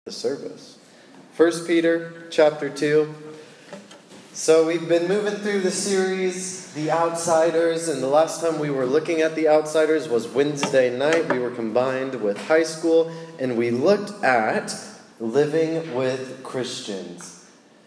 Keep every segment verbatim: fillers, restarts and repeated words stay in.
the service. First Peter chapter two. So we've been moving through the series, The Outsiders, and the last time we were looking at The Outsiders was Wednesday night. We were combined with high school, and we looked at living with Christians.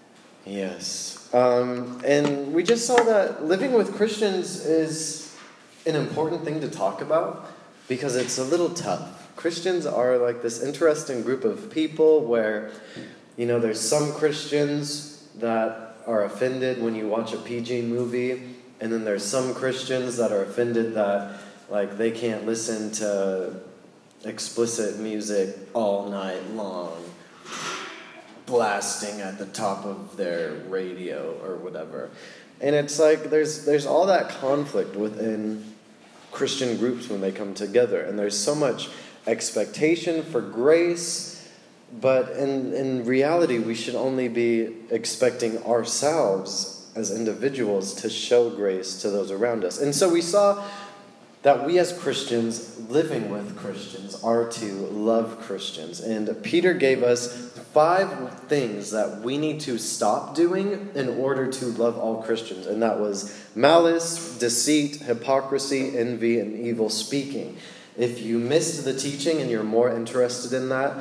Yes. Um, and we just saw that living with Christians is an important thing to talk about because it's a little tough. Christians are like this interesting group of people where, you know, there's some Christians that are offended when you watch a P G movie, and then there's some Christians that are offended that, like, they can't listen to explicit music all night long, blasting at the top of their radio or whatever. And it's like there's there's all that conflict within Christian groups when they come together, and there's so much expectation for grace, but in, in reality, we should only be expecting ourselves as individuals to show grace to those around us. And so we saw that we as Christians, living with Christians, are to love Christians. And Peter gave us five things that we need to stop doing in order to love all Christians. And that was malice, deceit, hypocrisy, envy, and evil speaking. If you missed the teaching and you're more interested in that,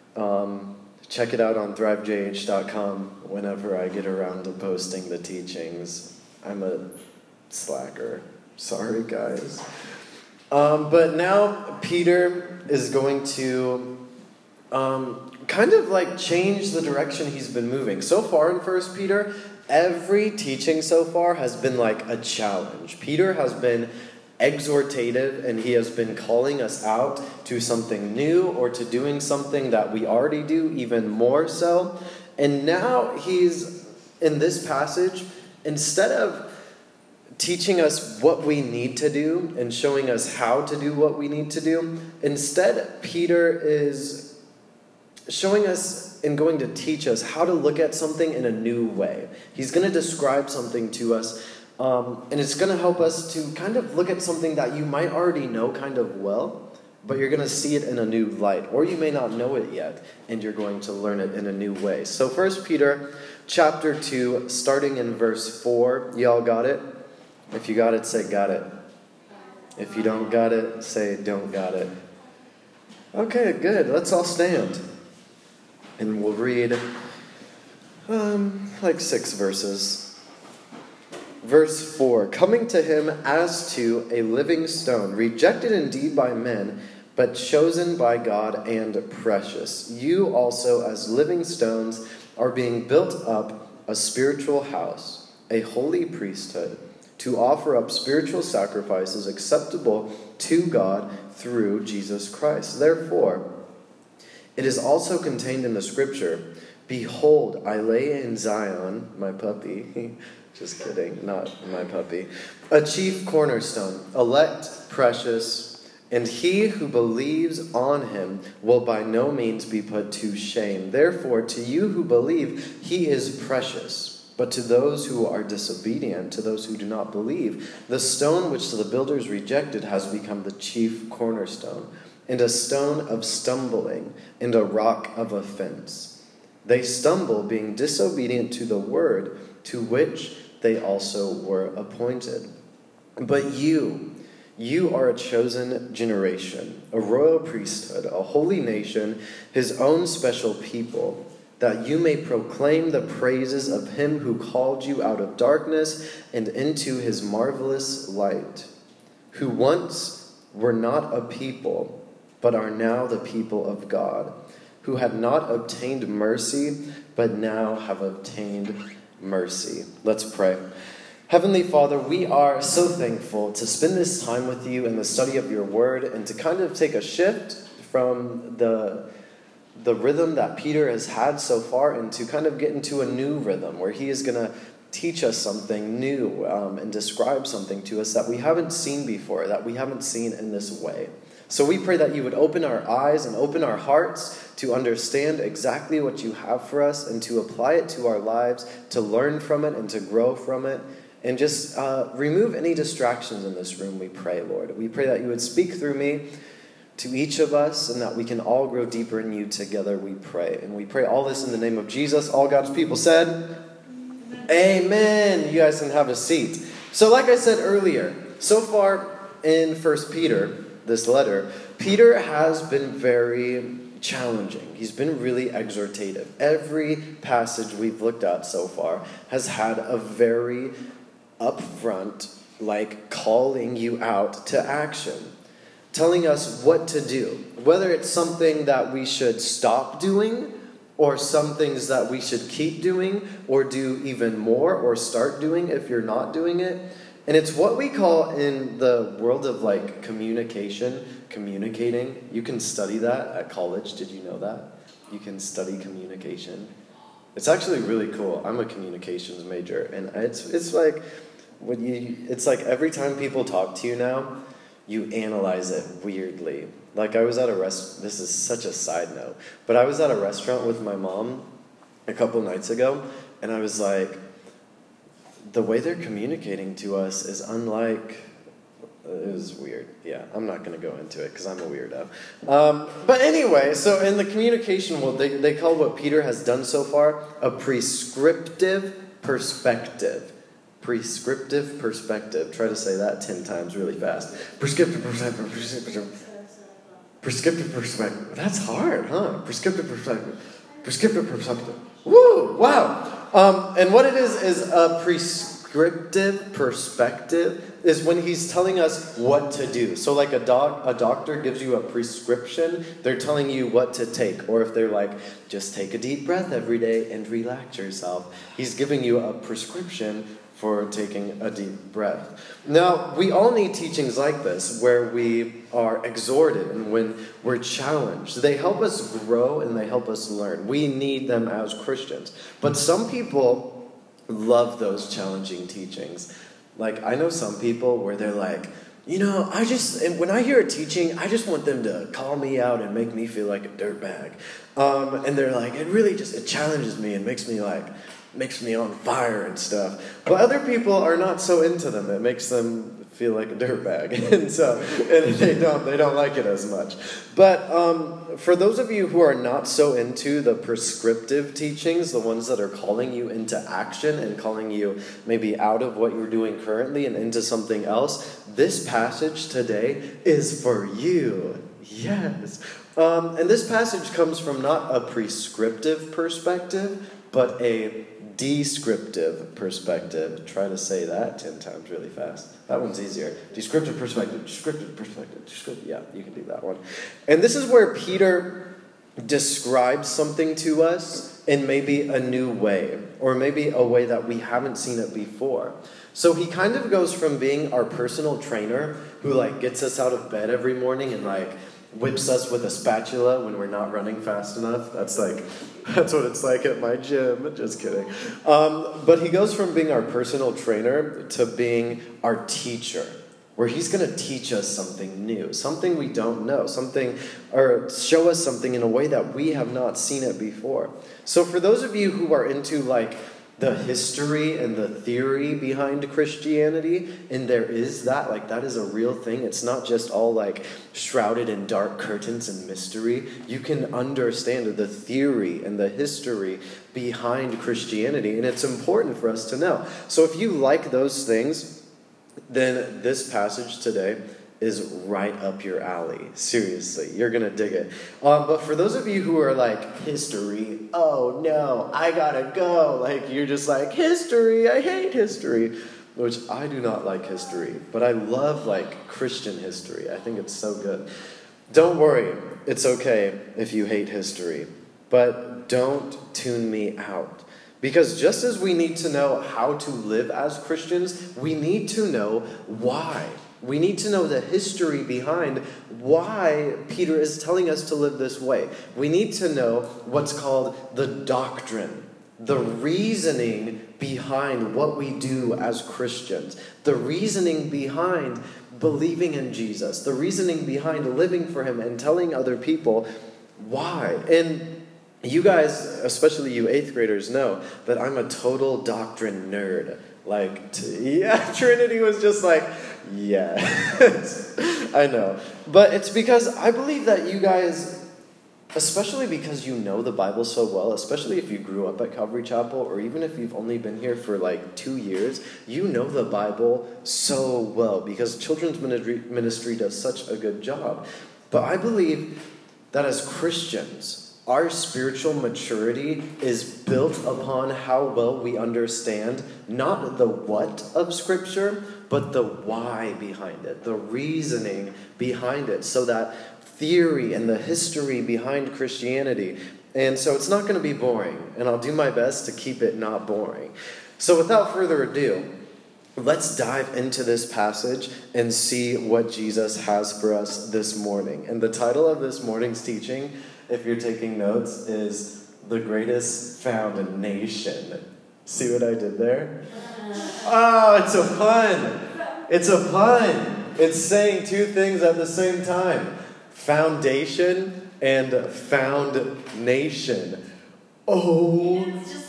um, check it out on thrive j h dot com whenever I get around to posting the teachings. I'm a slacker. Sorry, guys. Um, but now Peter is going to um, kind of like change the direction he's been moving. So far in First Peter, every teaching so far has been like a challenge. Peter has been exhortative, and he has been calling us out to something new or to doing something that we already do, even more so. And now he's, in this passage, instead of teaching us what we need to do and showing us how to do what we need to do, instead Peter is showing us and going to teach us how to look at something in a new way. He's going to describe something to us, Um, and it's going to help us to kind of look at something that you might already know kind of well, but you're going to see it in a new light. Or you may not know it yet, and you're going to learn it in a new way. So First Peter chapter two, starting in verse four. Y'all got it? If you got it, say got it. If you don't got it, say don't got it. Okay, good. Let's all stand. And we'll read um, like six verses. Verse four, coming to him as to a living stone, rejected indeed by men, but chosen by God and precious. You also, as living stones, are being built up a spiritual house, a holy priesthood, to offer up spiritual sacrifices acceptable to God through Jesus Christ. Therefore, it is also contained in the scripture, behold, I lay in Zion, my puppy, just kidding, not my puppy. A chief cornerstone, elect, precious, and he who believes on him will by no means be put to shame. Therefore, to you who believe, he is precious. But to those who are disobedient, to those who do not believe, the stone which the builders rejected has become the chief cornerstone, and a stone of stumbling, and a rock of offense. They stumble, being disobedient to the word, to which they also were appointed. But you, you are a chosen generation, a royal priesthood, a holy nation, his own special people, that you may proclaim the praises of him who called you out of darkness and into his marvelous light, who once were not a people, but are now the people of God, who had not obtained mercy, but now have obtained mercy. Let's pray. Heavenly Father, we are so thankful to spend this time with you in the study of your word and to kind of take a shift from the, the rhythm that Peter has had so far and to kind of get into a new rhythm where he is going to teach us something new um, and describe something to us that we haven't seen before, that we haven't seen in this way. So we pray that you would open our eyes and open our hearts to understand exactly what you have for us and to apply it to our lives, to learn from it and to grow from it, and just uh, remove any distractions in this room, we pray, Lord. We pray that you would speak through me, to each of us, and that we can all grow deeper in you together, we pray. And we pray all this in the name of Jesus. All God's people said, Amen. Amen. You guys can have a seat. So like I said earlier, so far in First Peter, this letter, Peter has been very challenging. He's been really exhortative. Every passage we've looked at so far has had a very upfront, like calling you out to action, telling us what to do, whether it's something that we should stop doing or some things that we should keep doing or do even more or start doing if you're not doing it. And it's what we call in the world of like communication, communicating. You can study that at college. Did you know that? You can study communication. It's actually really cool. I'm a communications major, and it's it's like when you it's like every time people talk to you now, you analyze it weirdly. Like I was at a rest. This is such a side note, but I was at a restaurant with my mom a couple nights ago, and I was like, the way they're communicating to us is unlike, it was weird. Yeah, I'm not going to go into it because I'm a weirdo. Um, but anyway, so in the communication world, they, they call what Peter has done so far a prescriptive perspective. Prescriptive perspective. Try to say that ten times really fast. Prescriptive perspective. Prescriptive, prescriptive perspective. That's hard, huh? Prescriptive perspective. Prescriptive perspective. Woo! Wow! Um, and what it is, is a prescriptive perspective is when he's telling us what to do. So like a doc, a doctor gives you a prescription, they're telling you what to take. Or if they're like, just take a deep breath every day and relax yourself. He's giving you a prescription for taking a deep breath. Now, we all need teachings like this where we are exhorted and when we're challenged. They help us grow and they help us learn. We need them as Christians. But some people love those challenging teachings. Like, I know some people where they're like, you know, I just, and when I hear a teaching, I just want them to call me out and make me feel like a dirtbag. Um, and they're like, it really just, it challenges me and makes me like, makes me on fire and stuff. But other people are not so into them. It makes them feel like a dirtbag. And so, and they don't, they don't like it as much. But um, for those of you who are not so into the prescriptive teachings, the ones that are calling you into action and calling you maybe out of what you're doing currently and into something else, this passage today is for you. Yes. Um, and this passage comes from not a prescriptive perspective, but a descriptive perspective. Try to say that ten times really fast. That one's easier. Descriptive perspective, descriptive perspective, descriptive. Yeah, you can do that one. And this is where Peter describes something to us in maybe a new way, or maybe a way that we haven't seen it before. So he kind of goes from being our personal trainer who like gets us out of bed every morning and like whips us with a spatula when we're not running fast enough. That's like, that's what it's like at my gym. Just kidding. Um, but he goes from being our personal trainer to being our teacher, where he's going to teach us something new, something we don't know, something, or show us something in a way that we have not seen it before. So for those of you who are into like the history and the theory behind Christianity, and there is that, like that is a real thing. It's not just all like shrouded in dark curtains and mystery. You can understand the theory and the history behind Christianity, and it's important for us to know. So if you like those things, then this passage today is right up your alley. Seriously, you're going to dig it. Um, but for those of you who are like, history, oh no, I gotta go. Like, you're just like, history, I hate history. Which I do not like history, but I love like Christian history. I think it's so good. Don't worry, it's okay if you hate history. But don't tune me out. Because just as we need to know how to live as Christians, we need to know why. We need to know the history behind why Peter is telling us to live this way. We need to know what's called the doctrine, the reasoning behind what we do as Christians, the reasoning behind believing in Jesus, the reasoning behind living for him and telling other people why. And you guys, especially you eighth graders, know that I'm a total doctrine nerd. Like, t- yeah, Trinity was just like, yeah. I know. But it's because I believe that you guys, especially because you know the Bible so well, especially if you grew up at Calvary Chapel, or even if you've only been here for like two years, you know the Bible so well because children's ministry, ministry does such a good job. But I believe that as Christians, our spiritual maturity is built upon how well we understand not the what of Scripture, but the why behind it, the reasoning behind it, so that theory and the history behind Christianity. And so it's not going to be boring, and I'll do my best to keep it not boring. So without further ado, let's dive into this passage and see what Jesus has for us this morning. And the title of this morning's teaching, if you're taking notes, is The Greatest Foundation. See what I did there? Oh, it's a pun. It's a pun. It's saying two things at the same time. Foundation and found nation. Oh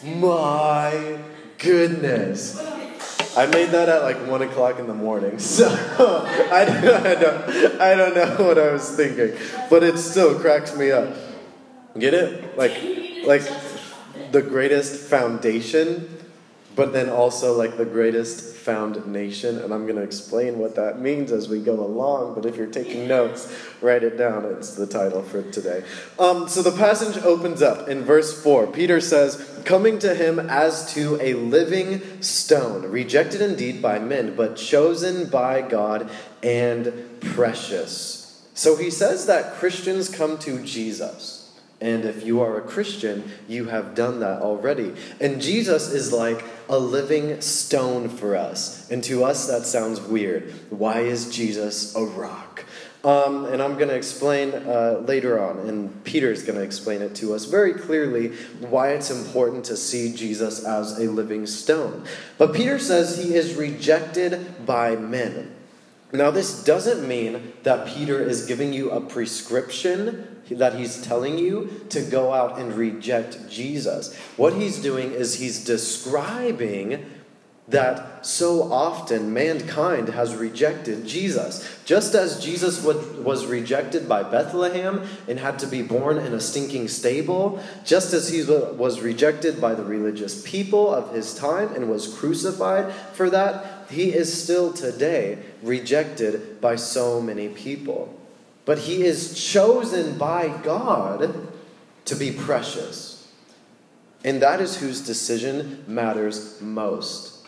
my goodness. I made that at like one o'clock in the morning, so I don't, I, don't, I don't know what I was thinking, but it still cracks me up. Get it? Like, like the greatest foundation, but then also like the greatest found nation, and I'm going to explain what that means as we go along, but if you're taking notes, write it down. It's the title for today. Um, so the passage opens up in verse four. Peter says, coming to him as to a living stone, rejected indeed by men, but chosen by God and precious. So he says that Christians come to Jesus. And if you are a Christian, you have done that already. And Jesus is like a living stone for us. And to us, that sounds weird. Why is Jesus a rock? Um, and I'm going to explain uh, later on, and Peter's going to explain it to us very clearly, why it's important to see Jesus as a living stone. But Peter says he is rejected by men. Now, this doesn't mean that Peter is giving you a prescription that he's telling you to go out and reject Jesus. What he's doing is he's describing that so often mankind has rejected Jesus. Just as Jesus was rejected by Bethlehem and had to be born in a stinking stable, just as he was rejected by the religious people of his time and was crucified for that, he is still today rejected by so many people. But he is chosen by God to be precious. And that is whose decision matters most.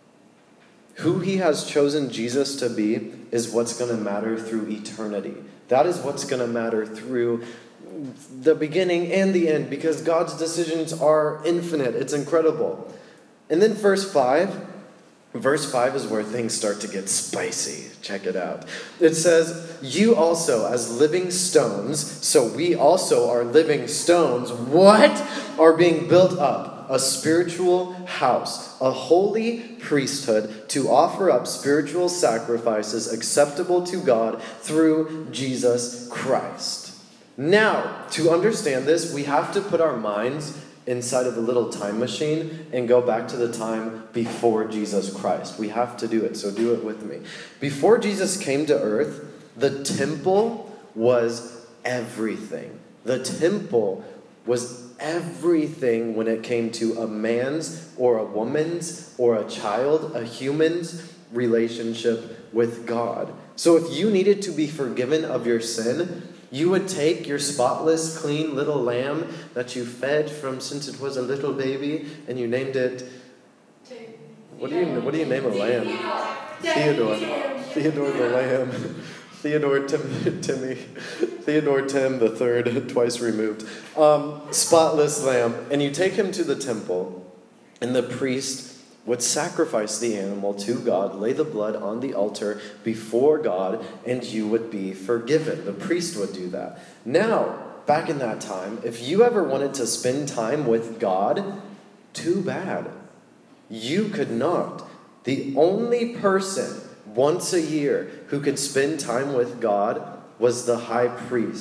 Who he has chosen Jesus to be is what's going to matter through eternity. That is what's going to matter through the beginning and the end, because God's decisions are infinite. It's incredible. And then verse five. Verse five is where things start to get spicy. Check it out. It says, you also as living stones, so we also are living stones, what? Are being built up, a spiritual house, a holy priesthood, to offer up spiritual sacrifices acceptable to God through Jesus Christ. Now, to understand this, we have to put our minds inside of a little time machine and go back to the time before Jesus Christ. We have to do it, so do it with me. Before Jesus came to earth, the temple was everything. The temple was everything when it came to a man's or a woman's or a child, a human's relationship with God. So if you needed to be forgiven of your sin, you would take your spotless, clean little lamb that you fed from since it was a little baby, and you named it. What do you what do you name a lamb? Theodore. Theodore the lamb. Theodore Tim, Timmy. Theodore Tim the third, twice removed. Um, spotless lamb, and you take him to the temple, and the priest would sacrifice the animal to God, lay the blood on the altar before God, and you would be forgiven. The priest would do that. Now, back in that time, if you ever wanted to spend time with God, too bad. You could not. The only person once a year who could spend time with God was the high priest.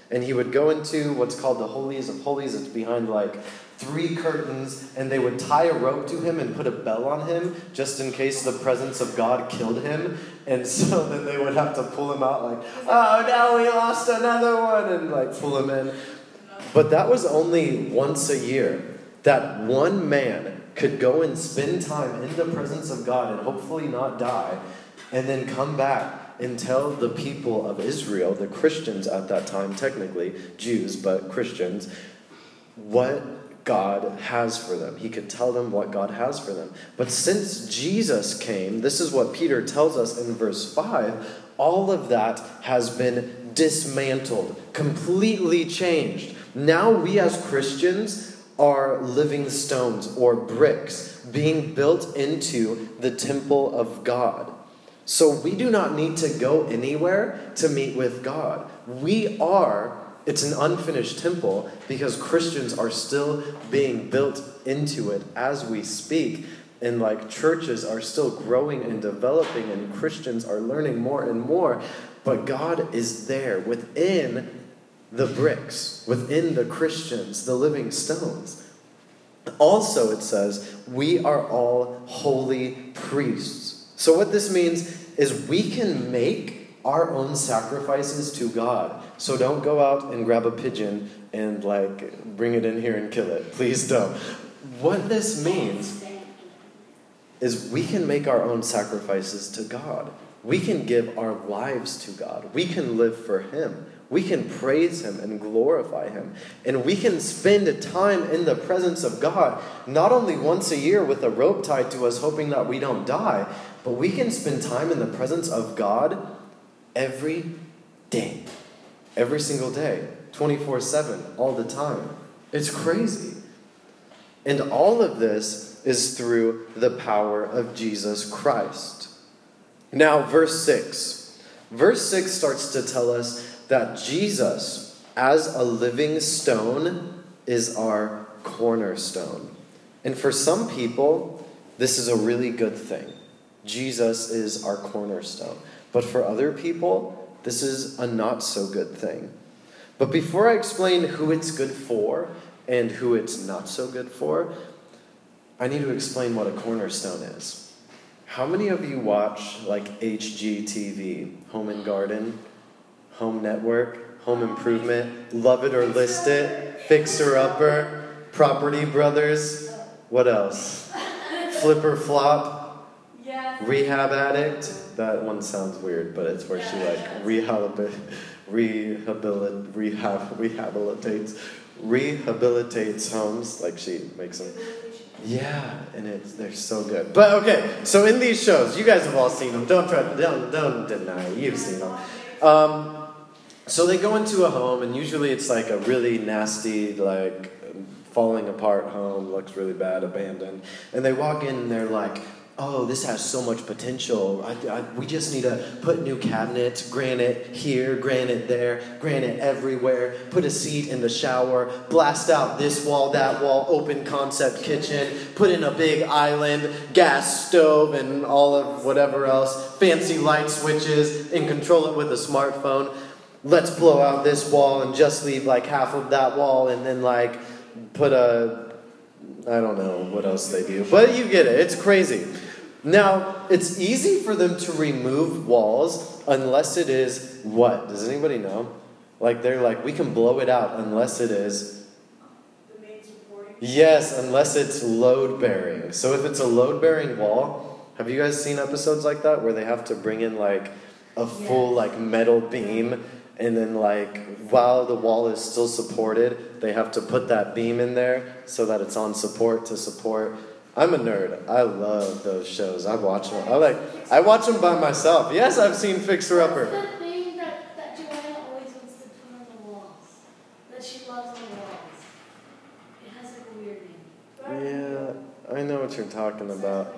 And he would go into what's called the Holies of Holies. It's behind like three curtains, and they would tie a rope to him and put a bell on him just in case the presence of God killed him. And so then they would have to pull him out like, oh, now we lost another one, and like pull him in. But that was only once a year that one man could go and spend time in the presence of God and hopefully not die, and then come back and tell the people of Israel, the Christians at that time, technically Jews, but Christians, what God has for them. He could tell them what God has for them. But since Jesus came, this is what Peter tells us in verse five, all of that has been dismantled, completely changed. Now we as Christians are living stones or bricks being built into the temple of God. So we do not need to go anywhere to meet with God. We are, it's an unfinished temple because Christians are still being built into it as we speak. And like churches are still growing and developing, and Christians are learning more and more. But God is there within the bricks, within the Christians, the living stones. Also, it says, we are all holy priests. So what this means is we can make our own sacrifices to God. So don't go out and grab a pigeon and like bring it in here and kill it. Please don't. What this means is we can make our own sacrifices to God. We can give our lives to God. We can live for Him. We can praise Him and glorify Him. And we can spend time in the presence of God, not only once a year with a rope tied to us, hoping that we don't die, but we can spend time in the presence of God every day. Every single day. twenty-four seven. All the time. It's crazy. And all of this is through the power of Jesus Christ. Now, verse six. Verse six starts to tell us that Jesus, as a living stone, is our cornerstone. And for some people, this is a really good thing. Jesus is our cornerstone. But for other people, this is a not so good thing. But before I explain who it's good for and who it's not so good for, I need to explain what a cornerstone is. How many of you watch like H G T V, Home and Garden, Home Network, Home Improvement, Love It or List It, Fixer Upper, Property Brothers, what else? Flip or Flop, Rehab Addict. That one sounds weird, but it's where she like rehabilitates, rehabilit, rehab, rehabilitates, rehabilitates homes, like she makes them. Yeah, and it's they're so good. But okay, so in these shows, you guys have all seen them. Don't try, don't don't deny it. You've seen them. Um, so they go into a home, and usually it's like a really nasty, like falling apart home, looks really bad, abandoned. And they walk in, and they're like, "Oh, this has so much potential. I, I, we just need to put new cabinets, granite here, granite there, granite everywhere, put a seat in the shower, blast out this wall, that wall, open concept kitchen, put in a big island, gas stove, and all of whatever else, fancy light switches, and control it with a smartphone. Let's blow out this wall and just leave like half of that wall, and then like put a, I don't know what else they do, but you get it. It's crazy. Now, it's easy for them to remove walls unless it is what? Does anybody know? Like, they're like, we can blow it out unless it is... The main supporting? Yes, unless it's load-bearing. So if it's a load-bearing wall, have you guys seen episodes like that where they have to bring in, like, a full, like, metal beam, and then, like, while the wall is still supported, they have to put that beam in there so that it's on support to support... I'm a nerd. I love those shows. I watch them. I like. I watch them by myself. Yes, I've seen Fixer Upper. That's the thing that, that Joanna always wants to put on the walls. That she loves on the walls. It has like a weird name. Yeah, I know what you're talking about.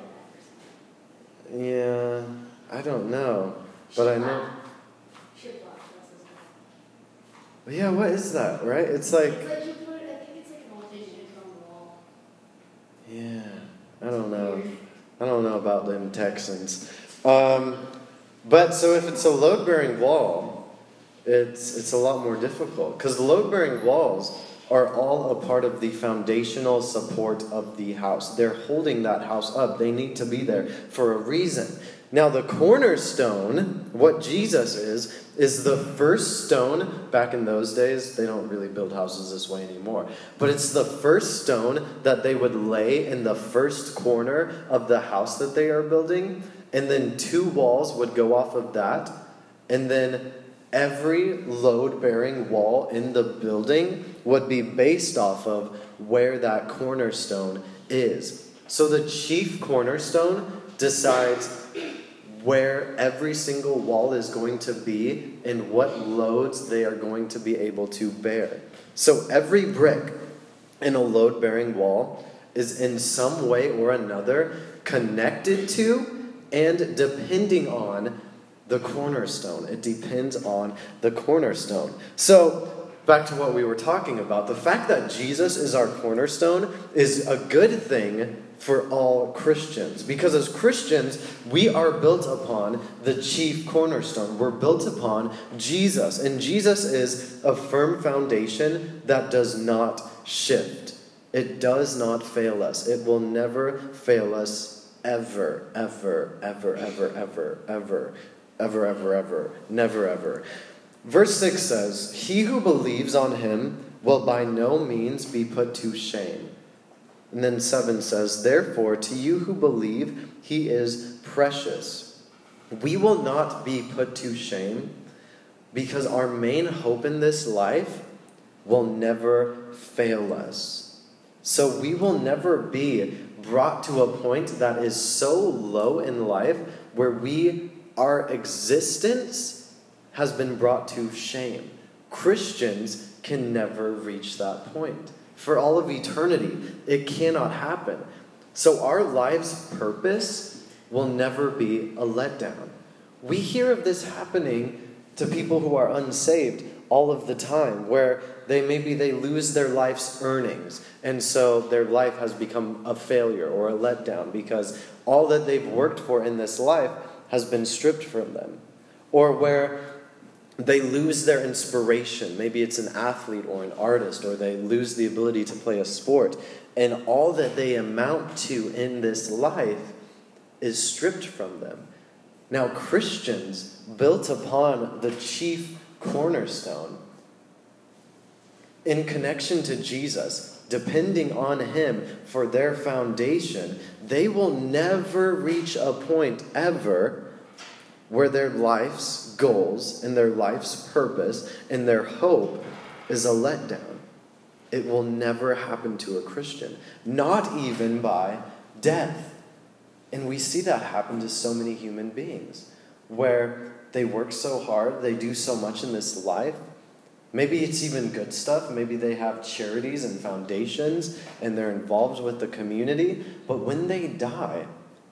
Yeah, I don't know, but I know. Shiplap, that's his name. Yeah, what is that? Right? It's like. It's like you put it. I think it's like an voltage on the wall. Yeah. I don't know. I don't know about them Texans. Um, but so if it's a load-bearing wall, it's it's a lot more difficult. Because the load-bearing walls are all a part of the foundational support of the house. They're holding that house up. They need to be there for a reason. Now, the cornerstone, what Jesus is, is the first stone. Back in those days, they don't really build houses this way anymore. But it's the first stone that they would lay in the first corner of the house that they are building. And then two walls would go off of that. And then every load-bearing wall in the building would be based off of where that cornerstone is. So the chief cornerstone decides where every single wall is going to be and what loads they are going to be able to bear. So every brick in a load-bearing wall is in some way or another connected to and depending on the cornerstone. It depends on the cornerstone. So back to what we were talking about. The fact that Jesus is our cornerstone is a good thing for all Christians. Because as Christians, we are built upon the chief cornerstone. We're built upon Jesus. And Jesus is a firm foundation that does not shift. It does not fail us. It will never fail us ever, ever, ever, ever, ever, ever, ever, ever, ever, never, ever. Verse six says, "He who believes on him will by no means be put to shame." And then seven says, "Therefore, to you who believe, he is precious." We will not be put to shame because our main hope in this life will never fail us. So we will never be brought to a point that is so low in life where we, our existence has been brought to shame. Christians can never reach that point. For all of eternity, it cannot happen. So our life's purpose will never be a letdown. We hear of this happening to people who are unsaved all of the time, where they maybe they lose their life's earnings, and so their life has become a failure or a letdown because all that they've worked for in this life has been stripped from them. Or where they lose their inspiration. Maybe it's an athlete or an artist, or they lose the ability to play a sport. And all that they amount to in this life is stripped from them. Now, Christians, built upon the chief cornerstone, in connection to Jesus, depending on him for their foundation, they will never reach a point ever where their life's goals and their life's purpose and their hope is a letdown. It will never happen to a Christian, not even by death. And we see that happen to so many human beings, where they work so hard, they do so much in this life. Maybe it's even good stuff. Maybe they have charities and foundations and they're involved with the community. But when they die,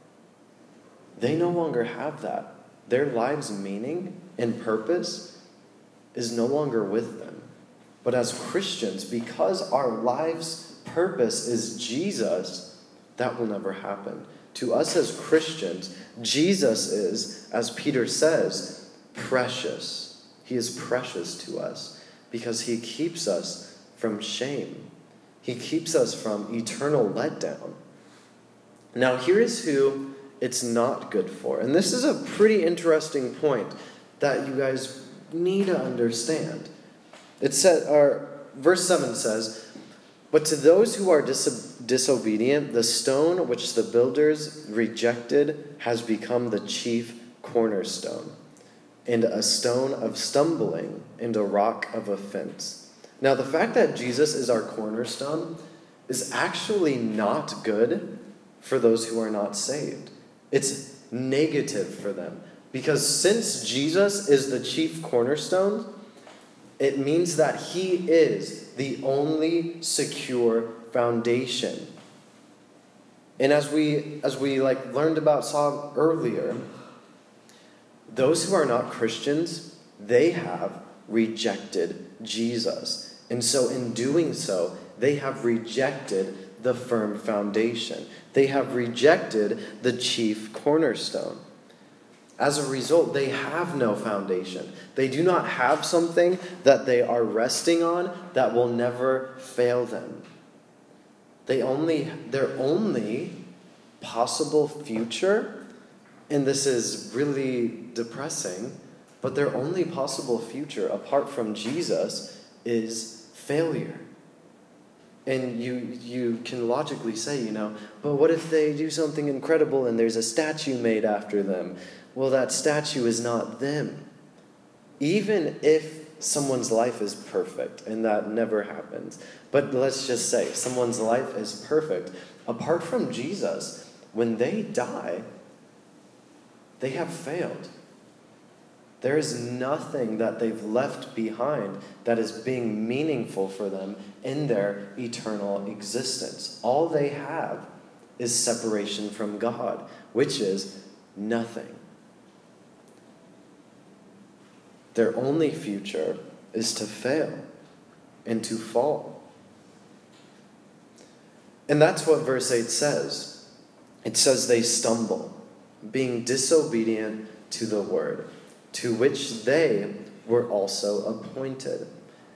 they no longer have that. Their life's meaning and purpose is no longer with them. But as Christians, because our life's purpose is Jesus, that will never happen. To us as Christians, Jesus is, as Peter says, precious. He is precious to us because he keeps us from shame. He keeps us from eternal letdown. Now, here is who it's not good for. And this is a pretty interesting point that you guys need to understand. It said, or verse seven says, "But to those who are dis- disobedient, the stone which the builders rejected has become the chief cornerstone, and a stone of stumbling and a rock of offense." Now, the fact that Jesus is our cornerstone is actually not good for those who are not saved. It's negative for them. Because since Jesus is the chief cornerstone, it means that he is the only secure foundation. And as we as we like learned about saw earlier, those who are not Christians, they have rejected Jesus. And so in doing so, they have rejected the firm foundation. They have rejected the chief cornerstone. As a result, they have no foundation. They do not have something that they are resting on that will never fail them. They only, their only possible future, and this is really depressing, but their only possible future apart from Jesus is failure. And you you can logically say, you know, but what if they do something incredible and there's a statue made after them? Well, that statue is not them. Even if someone's life is perfect, and that never happens, but let's just say someone's life is perfect, apart from Jesus, when they die, they have failed. There is nothing that they've left behind that is being meaningful for them in their eternal existence. All they have is separation from God, which is nothing. Their only future is to fail and to fall. And that's what verse eight says. It says they stumble, being disobedient to the word, to which they were also appointed.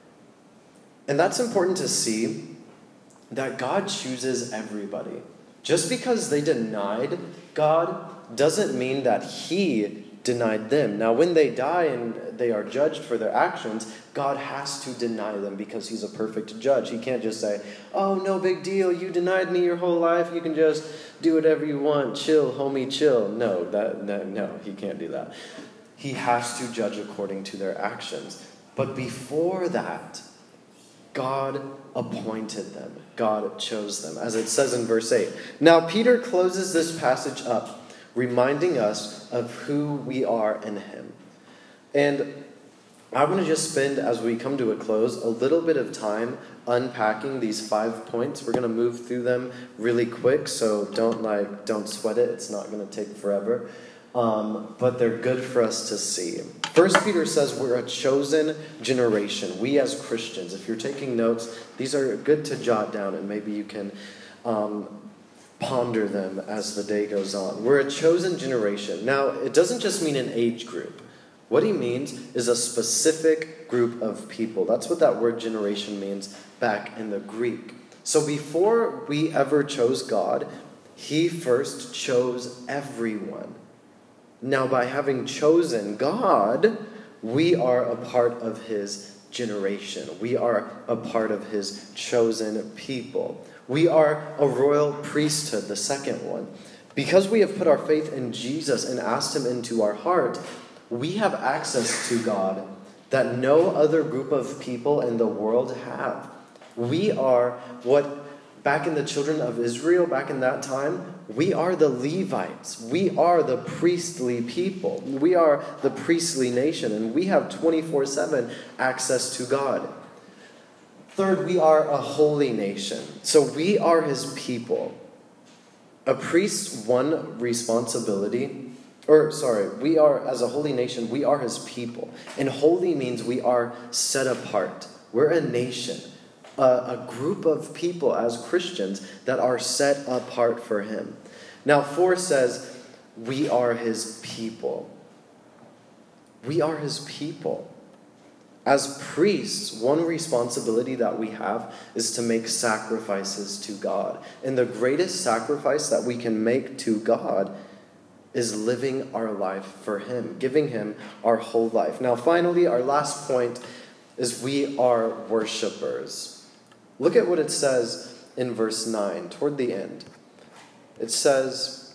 And that's important to see, that God chooses everybody. Just because they denied God doesn't mean that He denied them. Now, when they die and they are judged for their actions, God has to deny them because He's a perfect judge. He can't just say, oh, no big deal, you denied me your whole life, you can just do whatever you want, chill, homie, chill. No, that, that no, He can't do that. He has to judge according to their actions. But before that, God appointed them. God chose them, as it says in verse eight. Now, Peter closes this passage up, reminding us of who we are in Him. And I want to just spend, as we come to a close, a little bit of time unpacking these five points. We're going to move through them really quick, so don't like don't sweat it. It's not going to take forever. Um, but they're good for us to see. First Peter says we're a chosen generation. We as Christians, if you're taking notes, these are good to jot down, and maybe you can um, ponder them as the day goes on. We're a chosen generation. Now, it doesn't just mean an age group. What he means is a specific group of people. That's what that word generation means back in the Greek. So before we ever chose God, He first chose everyone. Now, by having chosen God, we are a part of His generation. We are a part of His chosen people. We are a royal priesthood, the second one. Because we have put our faith in Jesus and asked Him into our heart, we have access to God that no other group of people in the world have. We are what, back in the children of Israel, back in that time, we are the Levites. We are the priestly people. We are the priestly nation, and we have twenty-four seven access to God. Third, we are a holy nation. So we are His people. A priest's one responsibility, or sorry, we are, as a holy nation, we are His people. And holy means we are set apart. We're a nation. A, a group of people as Christians that are set apart for Him. Now, four says, we are His people. We are His people. As priests, one responsibility that we have is to make sacrifices to God. And the greatest sacrifice that we can make to God is living our life for Him, giving Him our whole life. Now, finally, our last point is we are worshipers. Look at what it says in verse nine, toward the end. It says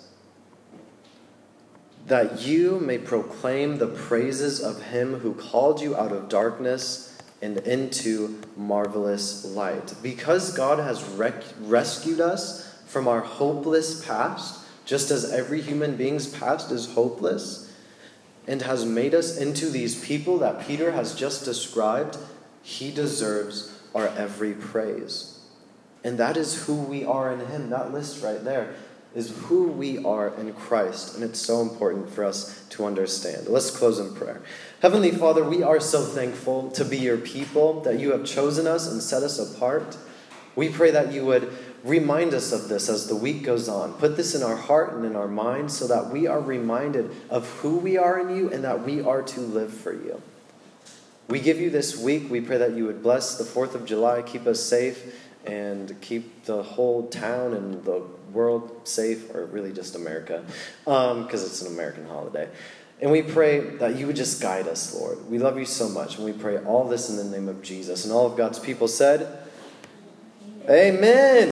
that you may proclaim the praises of Him who called you out of darkness and into marvelous light. Because God has rec- rescued us from our hopeless past, just as every human being's past is hopeless, and has made us into these people that Peter has just described, He deserves our every praise. And that is who we are in Him. That list right there is who we are in Christ. And it's so important for us to understand. Let's close in prayer. Heavenly Father, we are so thankful to be your people, that you have chosen us and set us apart. We pray that you would Remind us of this as the week goes on. Put this in our heart and in our mind so that we are reminded of who we are in you and that we are to live for you. We give you this week. We pray that you would bless the fourth of July, keep us safe, and keep the whole town and the world safe, or really just America, because um, it's an American holiday. And we pray that you would just guide us, Lord. We love you so much, and we pray all this in the name of Jesus. And all of God's people said, Amen.